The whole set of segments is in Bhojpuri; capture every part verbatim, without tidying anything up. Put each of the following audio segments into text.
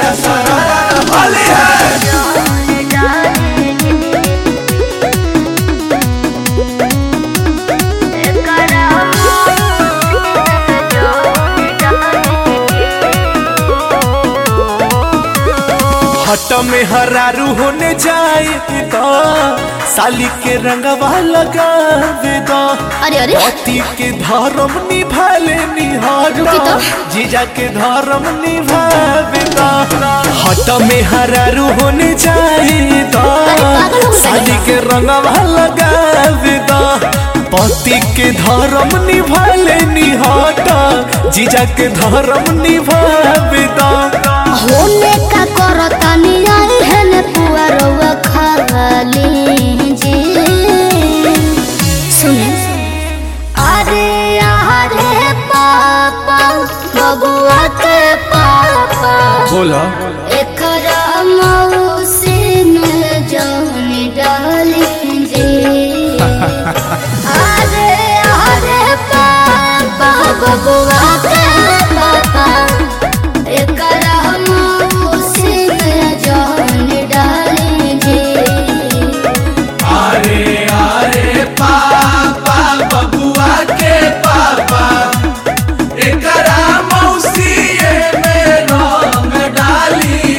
होली है। हट में हरारू होने जाए तो साली के रंगवा लगावे दो। अरे अरे पति के धर्म निभाले निहार जीजा के धर्म निभावे दो। हट में हरारू होने जाए तो साली के रंगवा लगावे दो। पति के धर्म निभाले निहार जीजा के धर्म निभावे दो। होने का करता नियाई है न पुआरवा खाली जी सुने। अरे अरे पापा बबुआ के पापा बोला एकरा मौसी में जान डाली जी। अरे अरे पापा बबुआ के पापा एकरा मौसी में जान डाली जी। अरे अरे पापा बबुआ के पापा एकरा मौसीए में रंग डाली।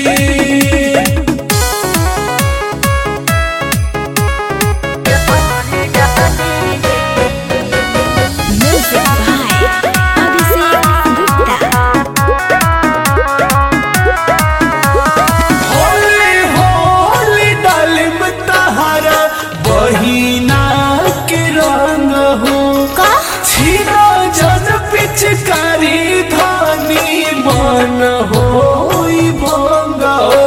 होली होली डालिम तहारा बहिना के रंग हो। का छीना जन पिचकारी धानी मन हो भंग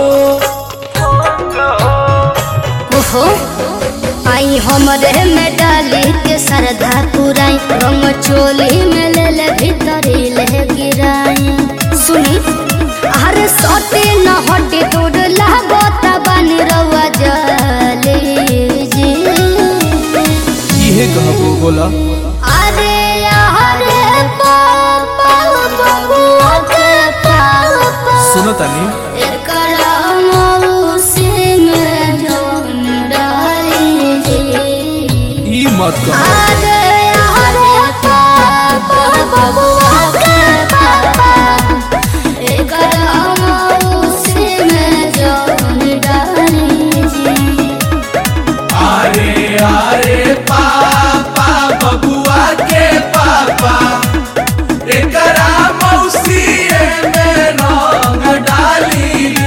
ओहो आई हमरे में डाली के सरधा पुराई रंग चोली में ले ले भीतरी ले गिराई। सुनी अरे सोते न हटे तोड़ लागो तबन रवा जली जी। ये कहबो बोला अरे अरे पापा बबुआ के पापा सुनो तानी एकरा मौसी में जान डाली जी। ई मत कहो। अरे अरे पापा बबुआ के पापा एकरा मौसी में जान डाली जी। अरे अरे पापा बबुआ के पापा एकरा मौसीए में रंग डाली।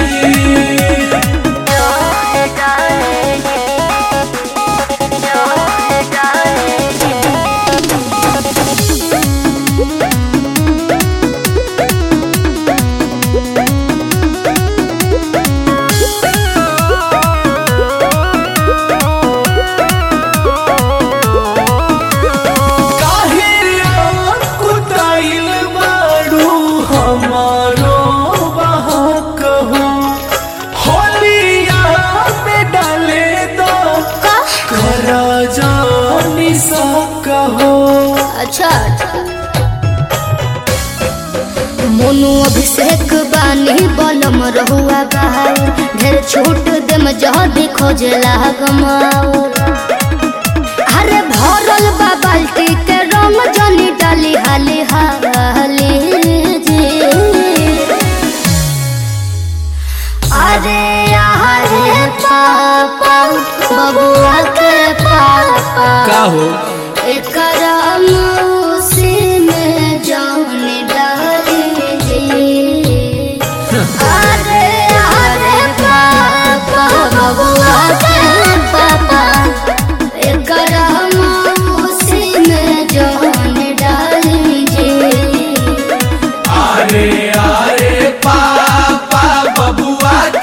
अच्छा मोनू अभिषेक बानी बलम रहुआ बहार ढेर छूट दम जदी खोजला गमाओ। अरे भरल बा बाल्टी के रंग जनी डाली हाली हाली जी। अरे अरे पापा बबुआ के पापा का हो एकरा मौसी में जान डाली जी। अरे अरे पापा बबुआ के पापा एकरा मौसी में जान डाली जी। अरे अरे पापा बबुआ